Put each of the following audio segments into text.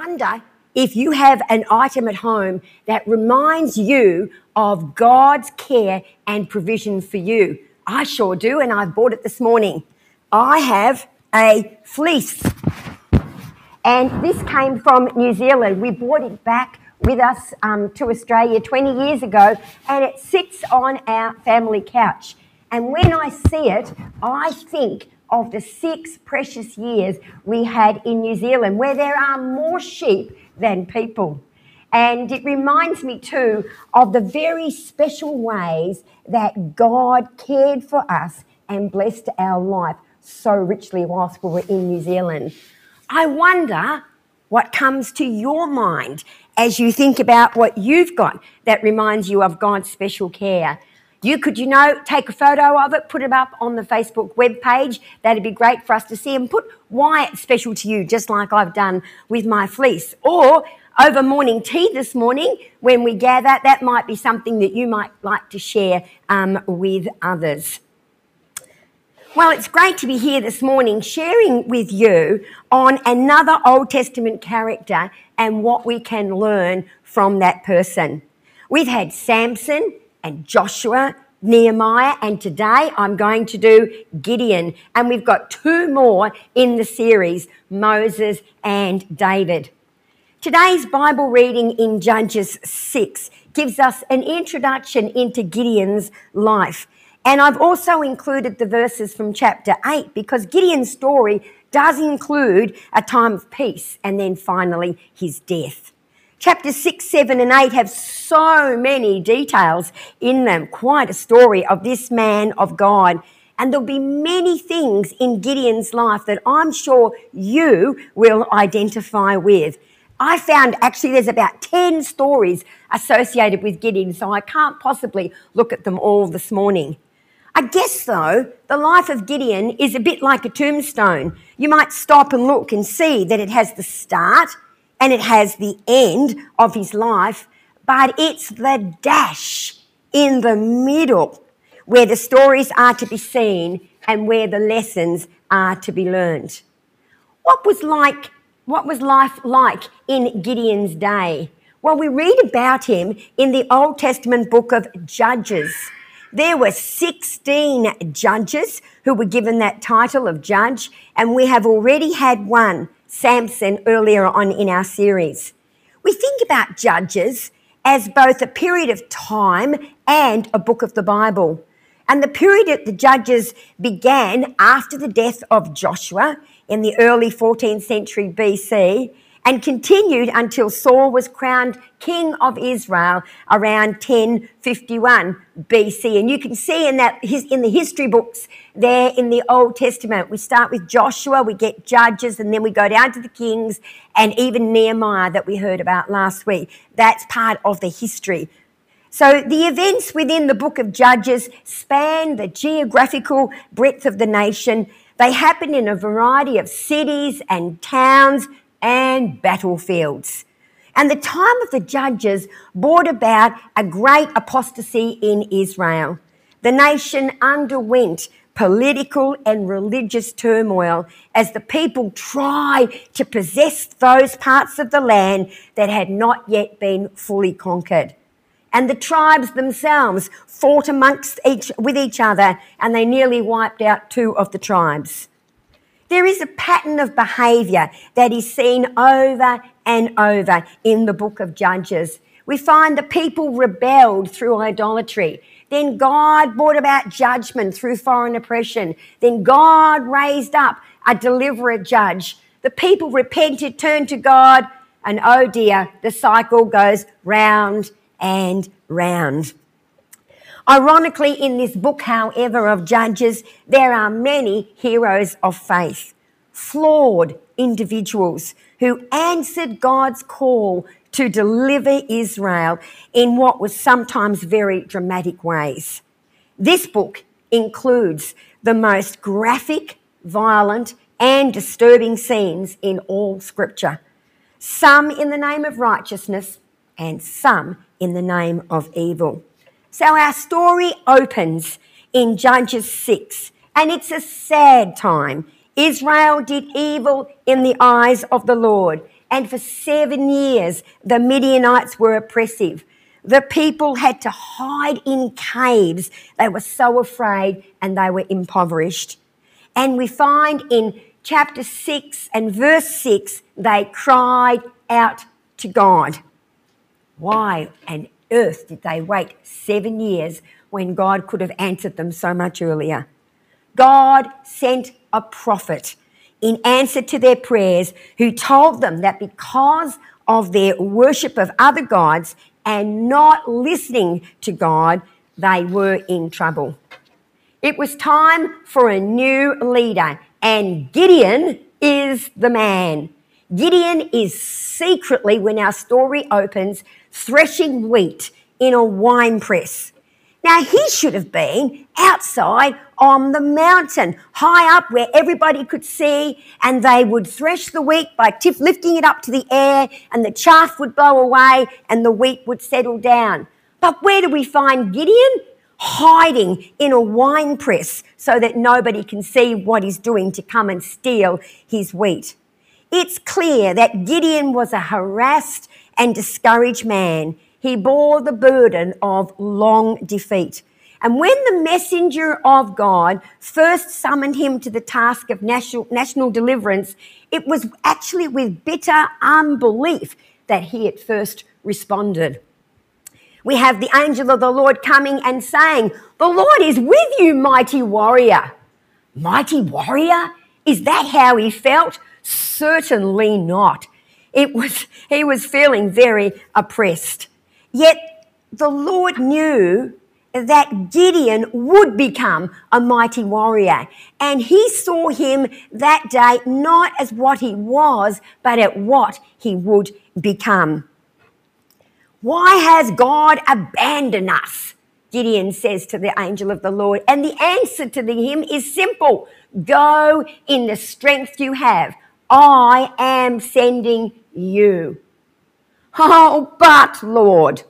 wonder if you have an item at home that reminds you of God's care and provision for you. I sure do, and I've bought it this morning. I have a fleece, and this came from New Zealand. We brought it back with us to Australia 20 years ago, and it sits on our family couch. And when I see it, I think of the 6 precious years we had in New Zealand, where there are more sheep than people. And it reminds me too of the very special ways that God cared for us and blessed our life so richly whilst we were in New Zealand. I wonder what comes to your mind as you think about what you've got that reminds you of God's special care. You could, take a photo of it, put it up on the Facebook webpage. That'd be great for us to see, and put why it's special to you, just like I've done with my fleece. Or over morning tea this morning, when we gather, that might be something that you might like to share with others. Well, it's great to be here this morning sharing with you on another Old Testament character and what we can learn from that person. We've had Samson and Joshua, Nehemiah, and today I'm going to do Gideon. And we've got 2 more in the series, Moses and David. Today's Bible reading in Judges 6 gives us an introduction into Gideon's life. And I've also included the verses from chapter 8 because Gideon's story does include a time of peace and then finally his death. Chapters 6, 7 and 8 have so many details in them, quite a story of this man of God. And there'll be many things in Gideon's life that I'm sure you will identify with. I found actually there's about 10 stories associated with Gideon, so I can't possibly look at them all this morning. I guess, though, the life of Gideon is a bit like a tombstone. You might stop and look and see that it has the start and it has the end of his life, but it's the dash in the middle where the stories are to be seen and where the lessons are to be learned. What was life like in Gideon's day? Well, we read about him in the Old Testament book of Judges. There were 16 judges who were given that title of judge, and we have already had one, Samson, earlier on in our series. We think about Judges as both a period of time and a book of the Bible. And the period of the Judges began after the death of Joshua in the early 14th century BC and continued until Saul was crowned king of Israel around 1051 BC. And you can see in the history books there in the Old Testament, we start with Joshua, we get Judges, and then we go down to the Kings and even Nehemiah that we heard about last week. That's part of the history. So the events within the book of Judges span the geographical breadth of the nation. They happen in a variety of cities and towns and battlefields. And the time of the Judges brought about a great apostasy in Israel. The nation underwent political and religious turmoil as the people tried to possess those parts of the land that had not yet been fully conquered. And the tribes themselves fought with each other, and they nearly wiped out 2 of the tribes. There is a pattern of behaviour that is seen over and over in the book of Judges. We find the people rebelled through idolatry. Then God brought about judgment through foreign oppression. Then God raised up a deliverer judge. The people repented, turned to God, and oh dear, the cycle goes round and round. Ironically, in this book, however, of Judges, there are many heroes of faith, flawed individuals who answered God's call to deliver Israel in what was sometimes very dramatic ways. This book includes the most graphic, violent, and disturbing scenes in all Scripture, some in the name of righteousness and some in the name of evil. So our story opens in Judges 6, and it's a sad time. Israel did evil in the eyes of the Lord, And for 7 years, the Midianites were oppressive. The people had to hide in caves. They were so afraid and they were impoverished. And we find in chapter 6 and verse 6, they cried out to God. Why on earth did they wait 7 years when God could have answered them so much earlier? God sent a prophet in answer to their prayers who told them that because of their worship of other gods and not listening to God, they were in trouble. It was time for a new leader, and Gideon is the man. Gideon is secretly, when our story opens, threshing wheat in a wine press. Now, he should have been outside on the mountain, high up where everybody could see, and they would thresh the wheat by lifting it up to the air, and the chaff would blow away and the wheat would settle down. But where do we find Gideon? Hiding in a wine press so that nobody can see what he's doing to come and steal his wheat. It's clear that Gideon was a harassed and discouraged man. He bore the burden of long defeat. And when the messenger of God first summoned him to the task of national deliverance, it was actually with bitter unbelief that he at first responded. We have the angel of the Lord coming and saying, "The Lord is with you, mighty warrior." Mighty warrior? Is that how he felt? Certainly not. He was feeling very oppressed. Yet the Lord knew that Gideon would become a mighty warrior, and he saw him that day not as what he was, but at what he would become. Why has God abandoned us? Gideon says to the angel of the Lord. And the answer to him is simple. Go in the strength you have. I am sending you. Oh, but Lord.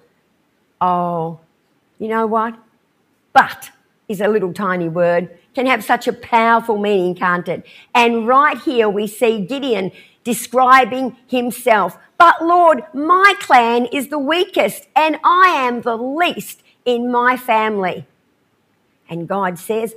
Oh, you know what? But is a little tiny word. Can have such a powerful meaning, can't it? And right here we see Gideon describing himself. But Lord, my clan is the weakest and I am the least in my family. And God says,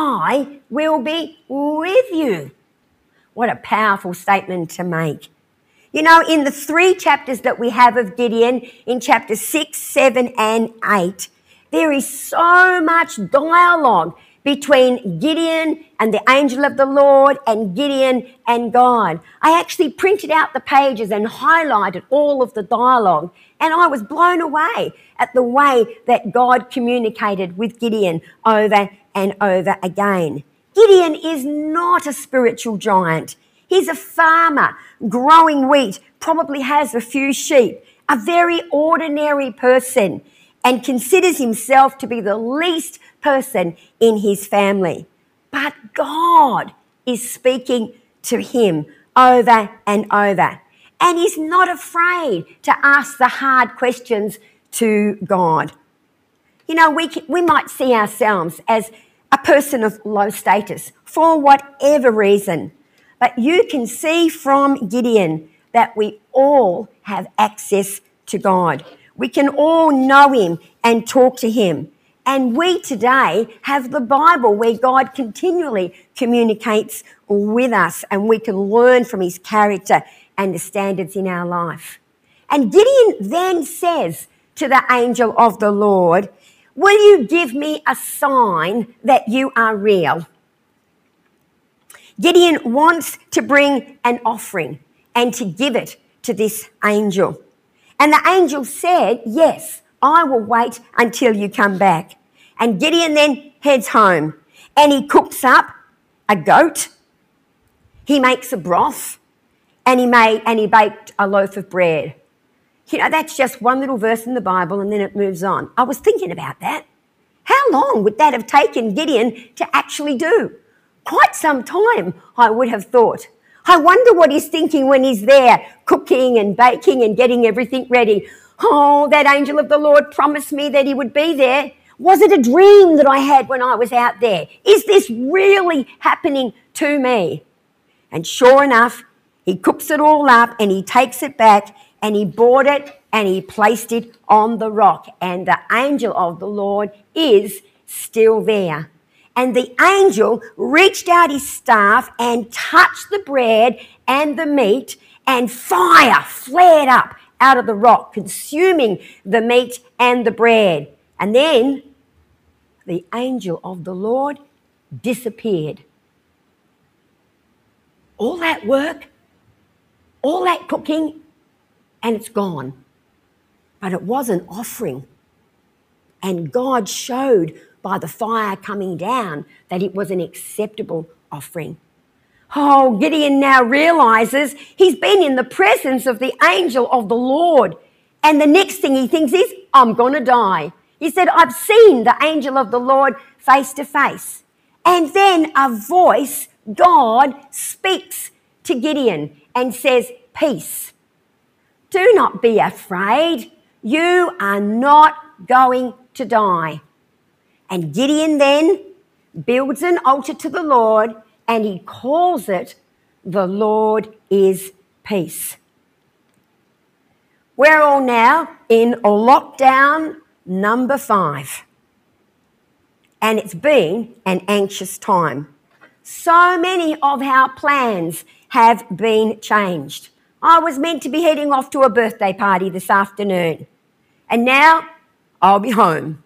I will be with you. What a powerful statement to make. You know, in the 3 chapters that we have of Gideon, in chapters 6, 7 and 8, there is so much dialogue between Gideon and the angel of the Lord and Gideon and God. I actually printed out the pages and highlighted all of the dialogue, and I was blown away at the way that God communicated with Gideon over and over again. Gideon is not a spiritual giant. He's a farmer growing wheat, probably has a few sheep, a very ordinary person, and considers himself to be the least person in his family. But God is speaking to him over and over. And he's not afraid to ask the hard questions to God. You know, we might see ourselves as a person of low status for whatever reason. But you can see from Gideon that we all have access to God. We can all know him and talk to him. And we today have the Bible where God continually communicates with us and we can learn from his character and the standards in our life. And Gideon then says to the angel of the Lord, will you give me a sign that you are real? Gideon wants to bring an offering and to give it to this angel. And the angel said, yes, I will wait until you come back. And Gideon then heads home and he cooks up a goat. He makes a broth and he baked a loaf of bread. You know, that's just one little verse in the Bible and then it moves on. I was thinking about that. How long would that have taken Gideon to actually do? Quite some time, I would have thought. I wonder what he's thinking when he's there cooking and baking and getting everything ready. Oh, that angel of the Lord promised me that he would be there. Was it a dream that I had when I was out there? Is this really happening to me? And sure enough, He cooks it all up and he takes it back and he brought it and he placed it on the rock. And the angel of the Lord is still there. And the angel reached out his staff and touched the bread and the meat, and fire flared up out of the rock, consuming the meat and the bread. And then the angel of the Lord disappeared. All that work, all that cooking, and it's gone. But it was an offering. And God showed by the fire coming down that it was an acceptable offering. Oh, Gideon now realizes he's been in the presence of the angel of the Lord. And the next thing he thinks is, I'm going to die. He said, I've seen the angel of the Lord face to face. And then a voice, God, speaks to Gideon and says, peace. Do not be afraid. You are not going to die. And Gideon then builds an altar to the Lord and he calls it, the Lord is peace. We're all now in lockdown number 5. And it's been an anxious time. So many of our plans have been changed. I was meant to be heading off to a birthday party this afternoon. And now I'll be home.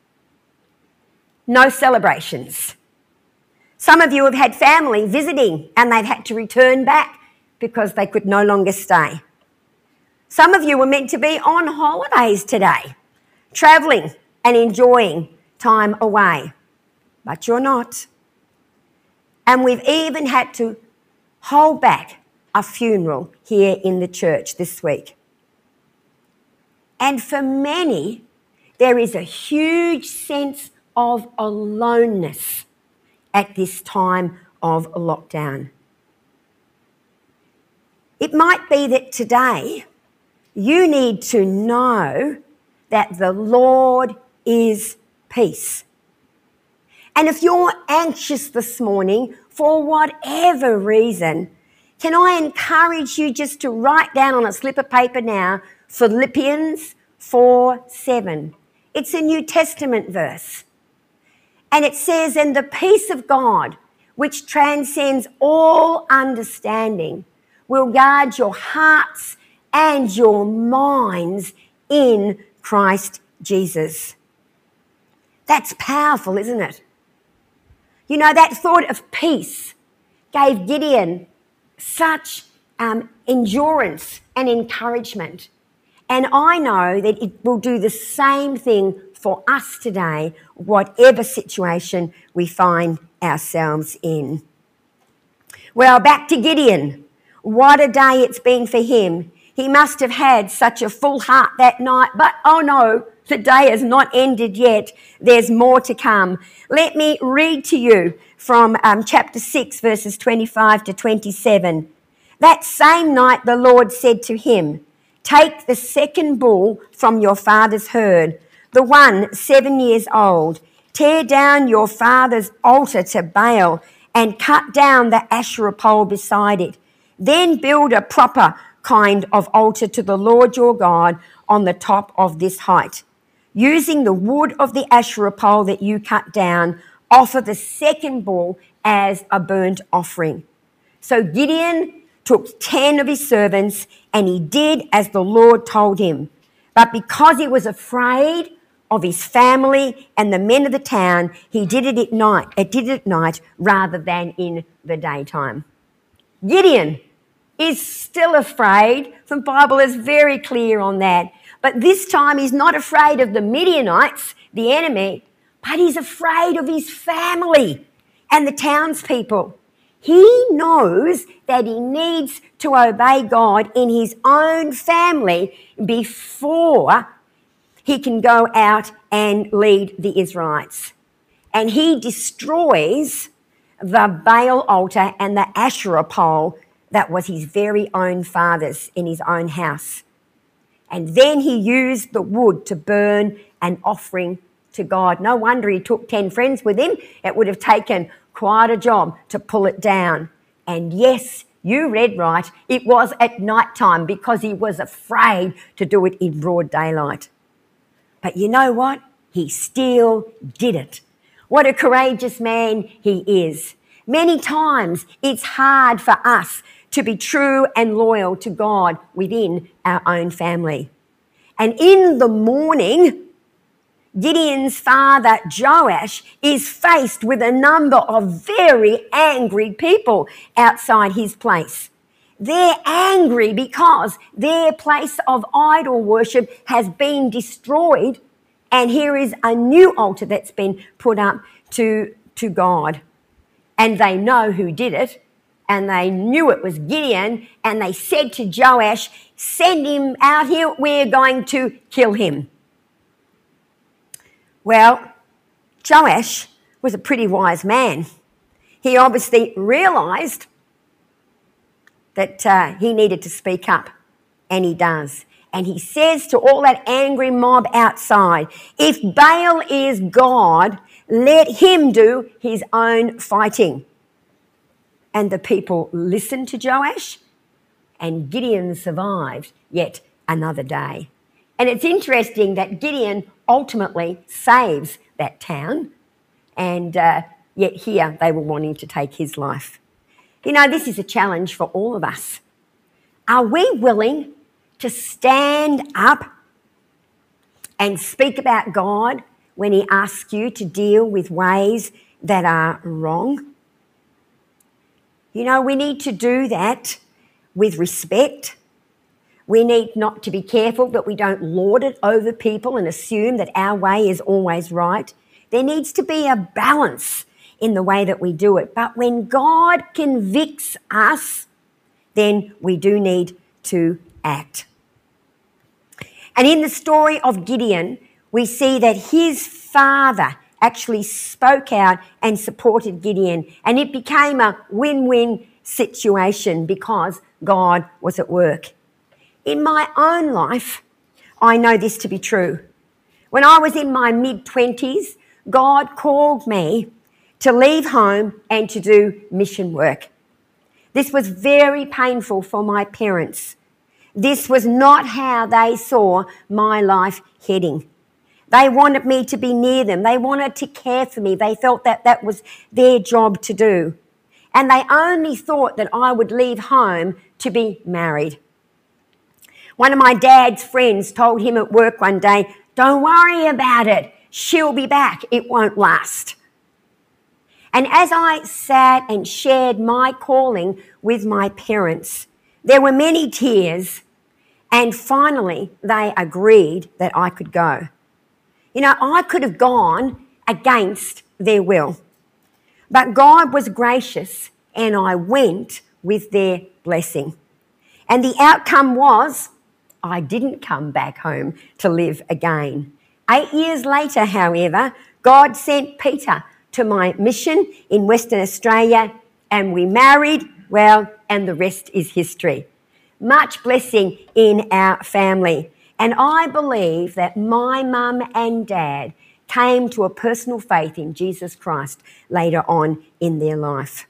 No celebrations. Some of you have had family visiting and they've had to return back because they could no longer stay. Some of you were meant to be on holidays today, travelling and enjoying time away, but you're not. And we've even had to hold back a funeral here in the church this week. And for many, there is a huge sense of aloneness at this time of lockdown. It might be that today you need to know that the Lord is peace. And if you're anxious this morning for whatever reason, can I encourage you just to write down on a slip of paper now Philippians 4:7. It's a New Testament verse. And it says, and the peace of God, which transcends all understanding, will guard your hearts and your minds in Christ Jesus. That's powerful, isn't it? You know, that thought of peace gave Gideon such endurance and encouragement. And I know that it will do the same thing for us today, whatever situation we find ourselves in. Well, back to Gideon. What a day it's been for him. He must have had such a full heart that night, but oh no, the day has not ended yet. There's more to come. Let me read to you from chapter 6, verses 25 to 27. That same night the Lord said to him, take the second bull from your father's herd, the one 7 years old. Tear down your father's altar to Baal and cut down the Asherah pole beside it. Then build a proper kind of altar to the Lord your God on the top of this height. Using the wood of the Asherah pole that you cut down, offer the second bull as a burnt offering. So Gideon took 10 of his servants and he did as the Lord told him. But because he was afraid of his family and the men of the town, he did it at night rather than in the daytime. Gideon is still afraid. The Bible is very clear on that. But this time he's not afraid of the Midianites, the enemy, but he's afraid of his family and the townspeople. He knows that he needs to obey God in his own family before he can go out and lead the Israelites. And he destroys the Baal altar and the Asherah pole that was his very own father's in his own house. And then he used the wood to burn an offering to God. No wonder he took 10 friends with him. It would have taken quite a job to pull it down. And yes, You read right. It was at night time because he was afraid to do it in broad daylight. But you know what? He still did it. What a courageous man he is. Many times it's hard for us to be true and loyal to God within our own family. And in the morning, Gideon's father, Joash, is faced with a number of very angry people outside his place. They're angry because their place of idol worship has been destroyed, and here is a new altar that's been put up to God. And they know who did it, and they knew it was Gideon, and they said to Joash, "Send him out here, we're going to kill him." Well, Joash was a pretty wise man. He obviously realised that he needed to speak up, and he does. And he says to all that angry mob outside, "If Baal is God, let him do his own fighting." And the people listened to Joash, and Gideon survived yet another day. And it's interesting that Gideon ultimately saves that town, and yet here they were wanting to take his life. You know, this is a challenge for all of us. Are we willing to stand up and speak about God when he asks you to deal with ways that are wrong? You know, we need to do that with respect. We need not to be careful that we don't lord it over people and assume that our way is always right. There needs to be a balance in the way that we do it. But when God convicts us, then we do need to act. And in the story of Gideon, we see that his father actually spoke out and supported Gideon, and it became a win-win situation because God was at work. In my own life, I know this to be true. When I was in my mid-20s, God called me to leave home and to do mission work. This was very painful for my parents. This was not how they saw my life heading. They wanted me to be near them. They wanted to care for me. They felt that that was their job to do. And they only thought that I would leave home to be married. One of my dad's friends told him at work one day, "Don't worry about it. She'll be back. It won't last." And as I sat and shared my calling with my parents, there were many tears, and finally they agreed that I could go. You know, I could have gone against their will, but God was gracious and I went with their blessing. And the outcome was I didn't come back home to live again. 8 years later, however, God sent Peter to my mission in Western Australia, and we married, well, and the rest is history. Much blessing in our family. And I believe that my mum and dad came to a personal faith in Jesus Christ later on in their life.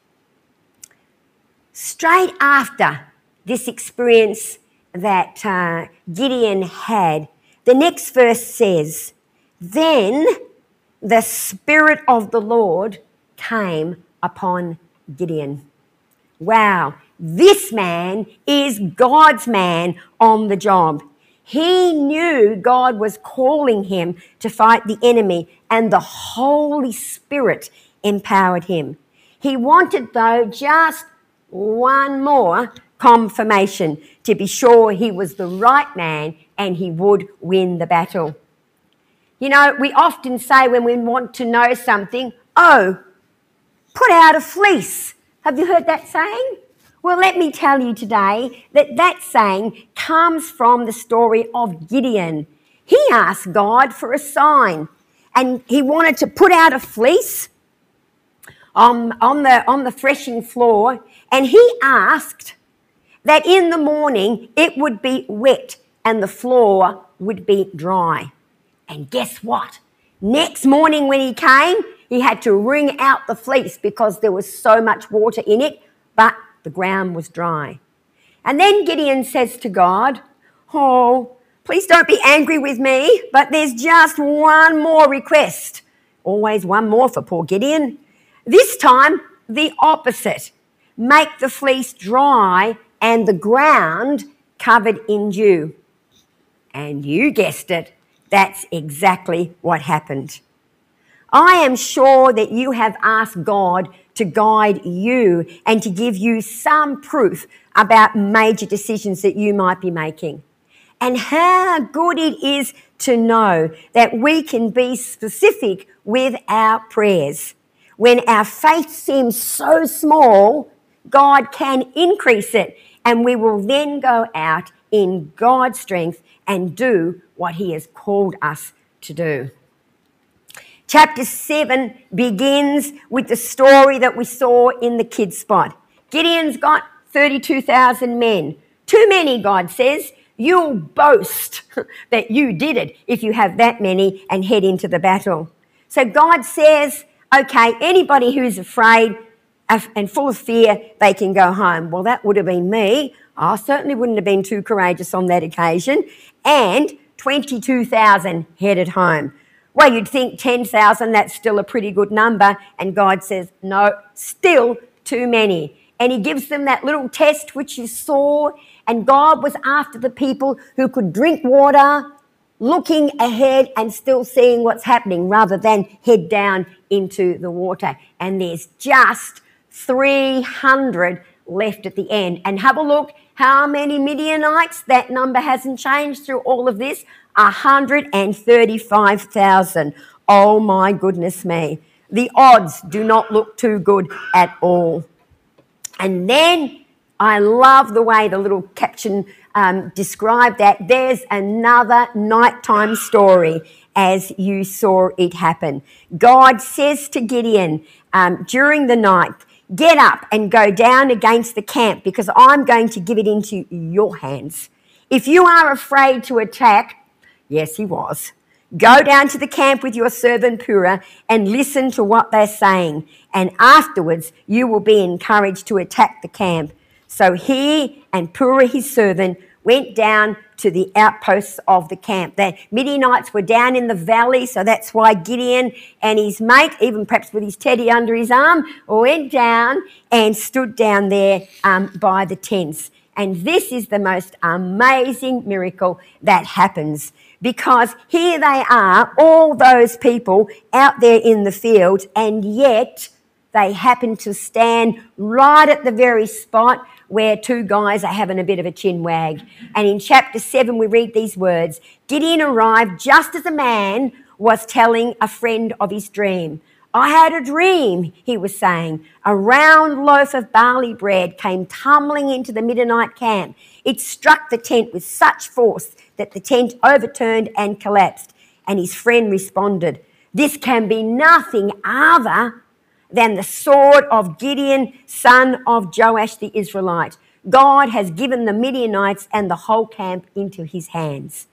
Straight after this experience that Gideon had, the next verse says, "Then the Spirit of the Lord came upon Gideon." Wow, this man is God's man on the job. He knew God was calling him to fight the enemy, and the Holy Spirit empowered him. He wanted, though, just one more confirmation to be sure he was the right man and he would win the battle. You know, we often say when we want to know something, "Oh, put out a fleece." Have you heard that saying? Well, let me tell you today that that saying comes from the story of Gideon. He asked God for a sign, and he wanted to put out a fleece on the threshing floor, and he asked that in the morning it would be wet and the floor would be dry. And guess what? Next morning when he came, he had to wring out the fleece because there was so much water in it, but The ground was dry. And then Gideon says to God, "Oh, please don't be angry with me, but there's just one more request." Always one more for poor Gideon. This time, the opposite. Make the fleece dry and the ground covered in dew. And you guessed it, that's exactly what happened. I am sure that you have asked God to guide you and to give you some proof about major decisions that you might be making. And how good it is to know that we can be specific with our prayers. When our faith seems so small, God can increase it, and we will then go out in God's strength and do what He has called us to do. Chapter 7 begins with the story that we saw in the kids' spot. Gideon's got 32,000 men. Too many, God says. You'll boast that you did it if you have that many and head into the battle. So God says, okay, anybody who's afraid and full of fear, they can go home. Well, that would have been me. I certainly wouldn't have been too courageous on that occasion. And 22,000 headed home. Well, you'd think 10,000, that's still a pretty good number. And God says, no, still too many. And He gives them that little test which you saw. And God was after the people who could drink water, looking ahead and still seeing what's happening rather than head down into the water. And there's just 300 left at the end. And have a look how many Midianites. That number hasn't changed through all of this. 135,000. Oh my goodness me. The odds do not look too good at all. And then I love the way the little caption described that. There's another nighttime story as you saw it happen. God says to Gideon during the night, "Get up and go down against the camp because I'm going to give it into your hands. If you are afraid to attack," yes, he was, "go down to the camp with your servant Purah and listen to what they're saying. And afterwards you will be encouraged to attack the camp." So he and Purah, his servant, went down to the outposts of the camp. The Midianites were down in the valley, so that's why Gideon and his mate, even perhaps with his teddy under his arm, went down and stood down there by the tents. And this is the most amazing miracle that happens, because here they are, all those people out there in the fields, and yet they happen to stand right at the very spot where two guys are having a bit of a chin wag. And in chapter 7 we read these words, "Gideon arrived just as a man was telling a friend of his dream. I had a dream," he was saying. "A round loaf of barley bread came tumbling into the Midianite camp. It struck the tent with such force that the tent overturned and collapsed." And his friend responded, "This can be nothing other than the sword of Gideon, son of Joash the Israelite. God has given the Midianites and the whole camp into his hands."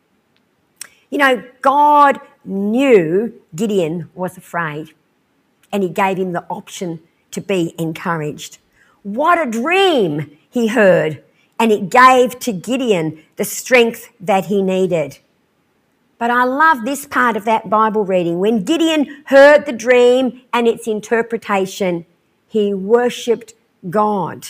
You know, God knew Gideon was afraid, and He gave him the option to be encouraged. What a dream he heard, and it gave to Gideon the strength that he needed. But I love this part of that Bible reading. When Gideon heard the dream and its interpretation, he worshipped God.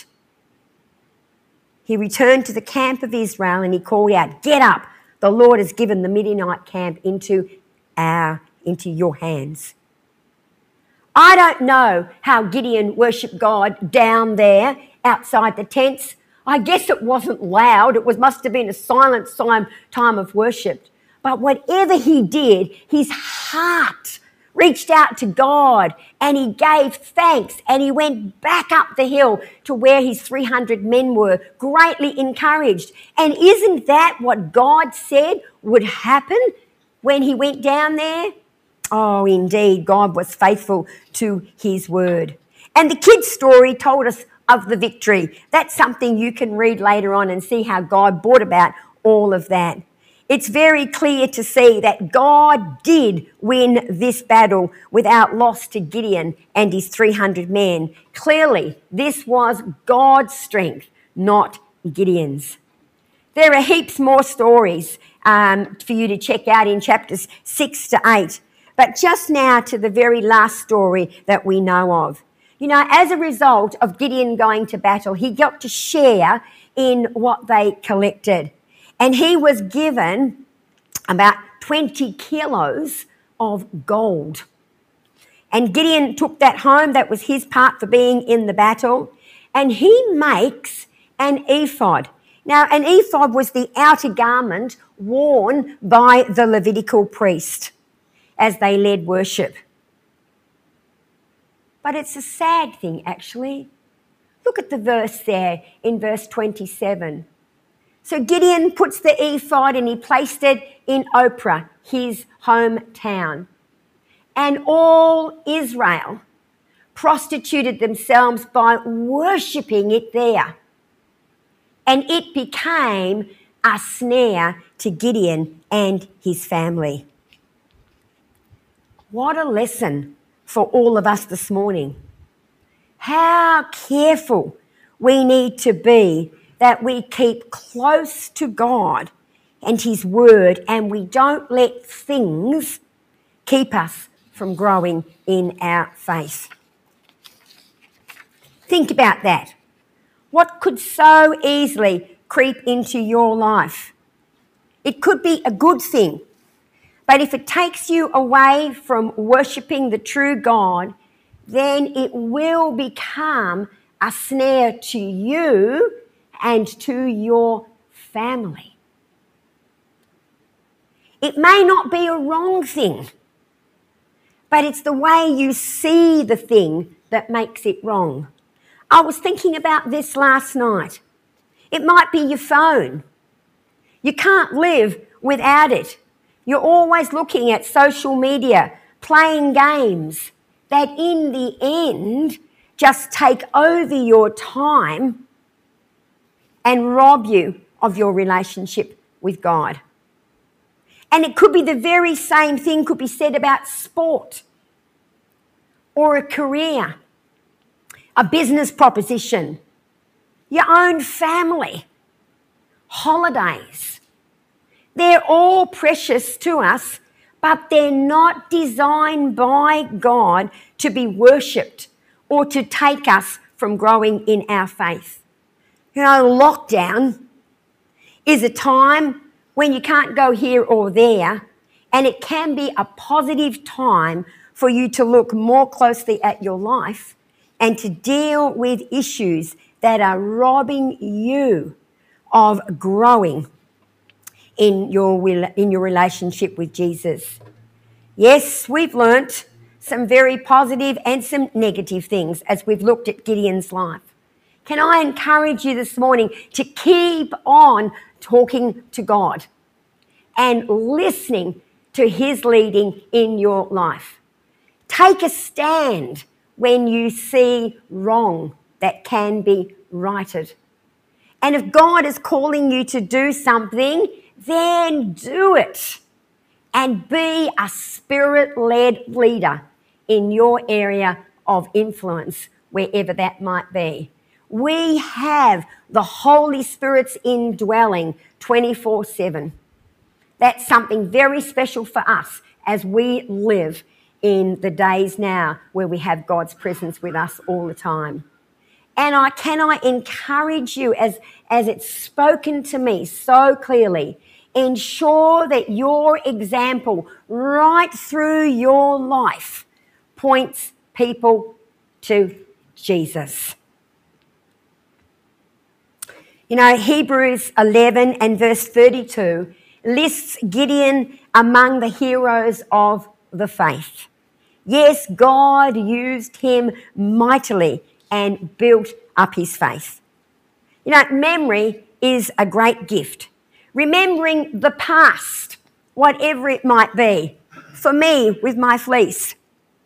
He returned to the camp of Israel and he called out, "Get up, the Lord has given the Midianite camp into your hands." I don't know how Gideon worshipped God down there outside the tents. I guess it wasn't loud. It must have been a silent time of worship. But whatever he did, his heart reached out to God and he gave thanks, and he went back up the hill to where his 300 men were, greatly encouraged. And isn't that what God said would happen when he went down there? Oh, indeed, God was faithful to his word. And the kids' story told us of the victory. That's something you can read later on and see how God brought about all of that. It's very clear to see that God did win this battle without loss to Gideon and his 300 men. Clearly, this was God's strength, not Gideon's. There are heaps more stories for you to check out in chapters 6 to 8. But just now to the very last story that we know of. You know, as a result of Gideon going to battle, he got to share in what they collected. And he was given about 20 kilos of gold. And Gideon took that home. That was his part for being in the battle. And he makes an ephod. Now, an ephod was the outer garment worn by the Levitical priest as they led worship. But it's a sad thing, actually. Look at the verse there in verse 27. So Gideon puts the ephod and he placed it in Ophrah, his hometown. And all Israel prostituted themselves by worshipping it there. And it became a snare to Gideon and his family. What a lesson for all of us this morning. How careful we need to be that we keep close to God and his word, and we don't let things keep us from growing in our faith. Think about that. What could so easily creep into your life? It could be a good thing, but if it takes you away from worshipping the true God, then it will become a snare to you and to your family. It may not be a wrong thing, but it's the way you see the thing that makes it wrong. I was thinking about this last night. It might be your phone. You can't live without it. You're always looking at social media, playing games that in the end just take over your time and rob you of your relationship with God. And it could be the very same thing could be said about sport or a career, a business proposition, your own family, holidays. They're all precious to us, but they're not designed by God to be worshipped or to take us from growing in our faith. You know, lockdown is a time when you can't go here or there, and it can be a positive time for you to look more closely at your life and to deal with issues that are robbing you of growing in your relationship with Jesus. Yes, we've learnt some very positive and some negative things as we've looked at Gideon's life. Can I encourage you this morning to keep on talking to God and listening to his leading in your life? Take a stand when you see wrong that can be righted. And if God is calling you to do something, then do it. And be a spirit-led leader in your area of influence, wherever that might be. We have the Holy Spirit's indwelling 24/7. That's something very special for us as we live in the days now where we have God's presence with us all the time. And I encourage you, as it's spoken to me so clearly, ensure that your example right through your life points people to Jesus. You know, Hebrews 11 and verse 32 lists Gideon among the heroes of the faith. Yes, God used him mightily and built up his faith. You know, memory is a great gift. Remembering the past, whatever it might be. For me, with my fleece.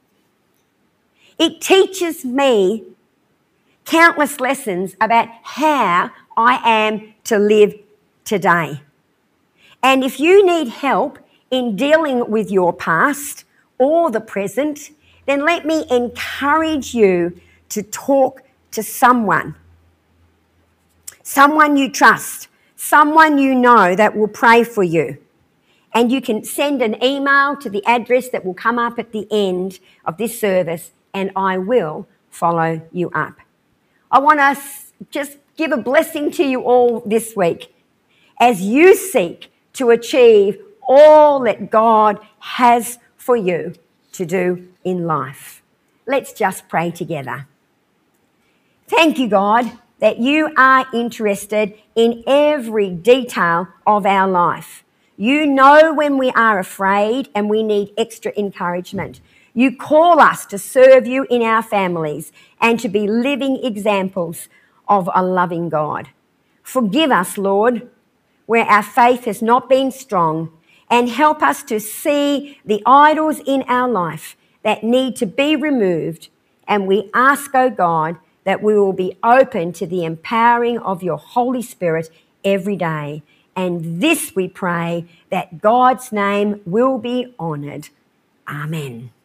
It teaches me countless lessons about how I am to live today. And if you need help in dealing with your past or the present, then let me encourage you to talk to someone you trust, someone you know that will pray for you. And you can send an email to the address that will come up at the end of this service, and I will follow you up. I want to just give a blessing to you all this week as you seek to achieve all that God has for you to do in life. Let's just pray together. Thank you, God, that you are interested in every detail of our life. You know when we are afraid and we need extra encouragement. You call us to serve you in our families and to be living examples of a loving God. Forgive us, Lord, where our faith has not been strong, and help us to see the idols in our life that need to be removed. And we ask, oh God, that we will be open to the empowering of your Holy Spirit every day. And this we pray, that God's name will be honoured. Amen.